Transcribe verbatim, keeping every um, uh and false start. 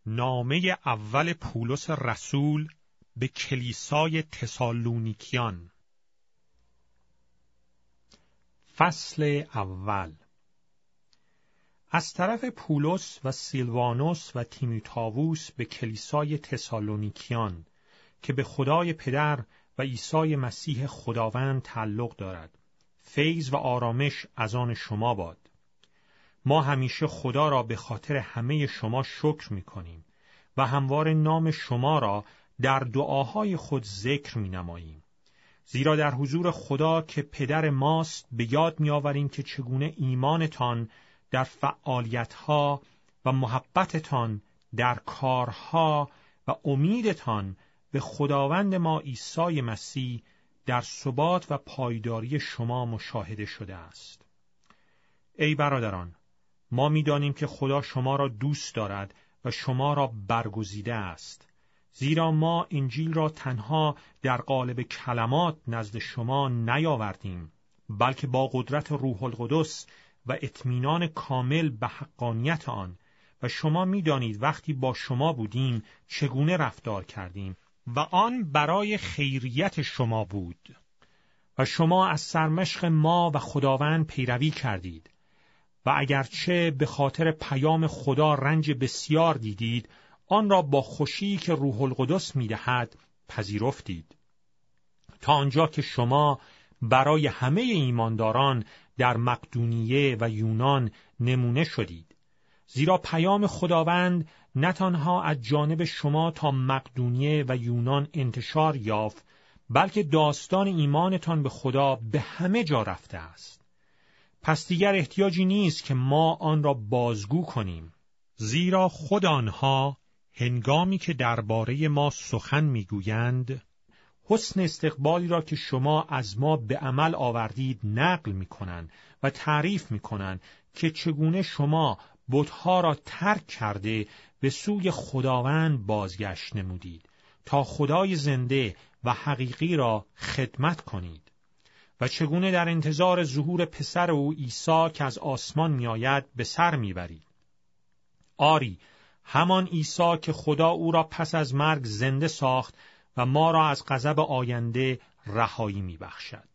نامه اول پولس رسول به کلیسای تسالونیکیان. فصل اول. از طرف پولس و سیلوانوس و تیموتائوس به کلیسای تسالونیکیان که به خدای پدر و عیسی مسیح خداوند تعلق دارد، فیض و آرامش از آن شما باد. ما همیشه خدا را به خاطر همه شما شکر می کنیم و همواره نام شما را در دعاهای خود ذکر می نماییم. زیرا در حضور خدا که پدر ماست به یاد می آوریم که چگونه ایمانتان در فعالیتها و محبتتان در کارها و امیدتان به خداوند ما عیسی مسیح در ثبات و پایداری شما مشاهده شده است. ای برادران، ما می‌دانیم که خدا شما را دوست دارد و شما را برگزیده است، زیرا ما انجیل را تنها در قالب کلمات نزد شما نیاوردیم، بلکه با قدرت روح القدس و اطمینان کامل به حقانیت آن، و شما می‌دانید وقتی با شما بودیم چگونه رفتار کردیم و آن برای خیریت شما بود و شما از سرمشق ما و خداوند پیروی کردید و اگرچه به خاطر پیام خدا رنج بسیار دیدید، آن را با خوشی که روح القدس می‌دهد پذیرفتید، تا آنجا که شما برای همه ایمانداران در مقدونیه و یونان نمونه شدید. زیرا پیام خداوند نه تنها از جانب شما تا مقدونیه و یونان انتشار یافت، بلکه داستان ایمانتان به خدا به همه جا رفته است. پس دیگر احتیاجی نیست که ما آن را بازگو کنیم، زیرا خود آنها هنگامی که درباره ما سخن میگویند، حسن استقبالی را که شما از ما به عمل آوردید نقل میکنند و تعریف میکنند که چگونه شما بتها را ترک کرده به سوی خداوند بازگشت نمودید تا خدای زنده و حقیقی را خدمت کنید و چگونه در انتظار ظهور پسر او عیسی که از آسمان میآید به سر میبرید. آری، همان عیسی که خدا او را پس از مرگ زنده ساخت و ما را از غضب آینده رهایی میبخشد.